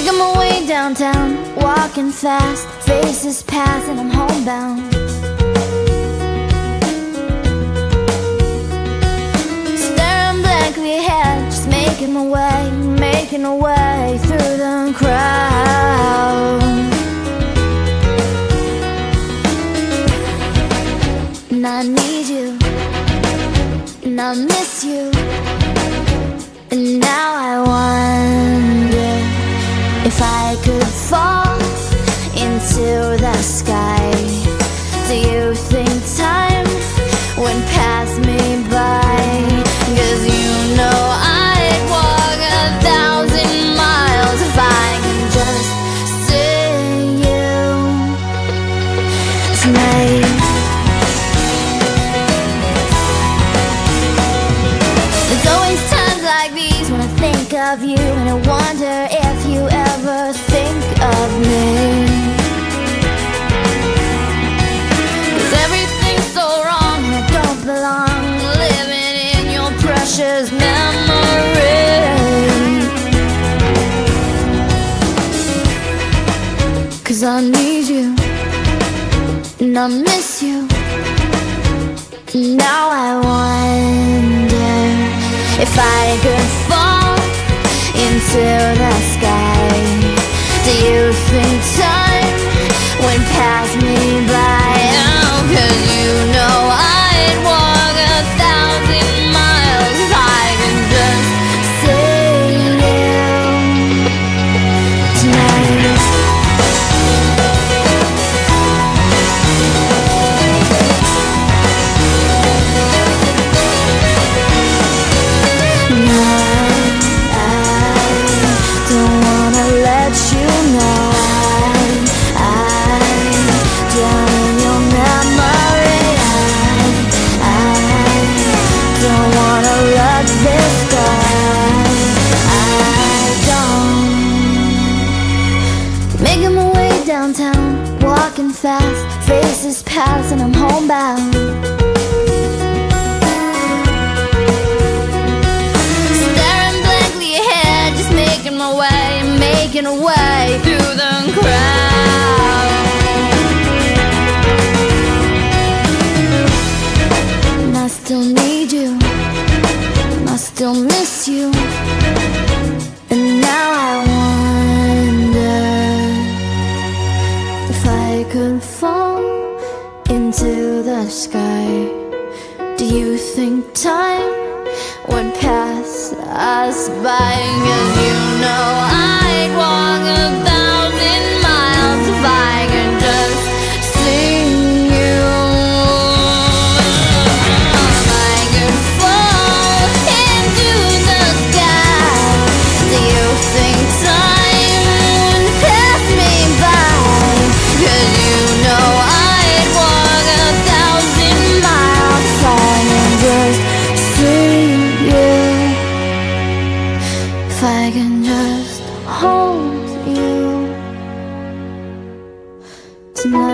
Making my way downtown, walking fast, faces pass and I'm homebound. Staring blankly ahead, just making my way through the crowd. And I need you, and I miss you, and now I wonder if I could fall into the sky. Do you think time would pass me by? 'Cause you know I'd walk 1,000 miles if I could just see you tonight. There's always times like these when I think of you, and I wonder if you ever think of me. 'Cause everything's so wrong and I don't belong, living in your precious memory. 'Cause I need you, and I miss you, and now I wonder if I could fall into the sky. Do you think time would pass me by? Oh, 'cause you know I'd walk 1,000 miles if I could just see you tonight. Making my way downtown, walking fast, faces pass and I'm homebound. Staring blankly ahead, just making my way through the crowd. And I still need you, and I still miss you, and now I wonder if I could fall into the sky. Do you think time would pass us by? 'Cause you know I'd walk 1,000 miles if I could just see you. If I could fall into the sky, do you think time would pass me by? 'Cause you know I'd walk 1,000 miles if I could just see you. If I can just hold you tonight.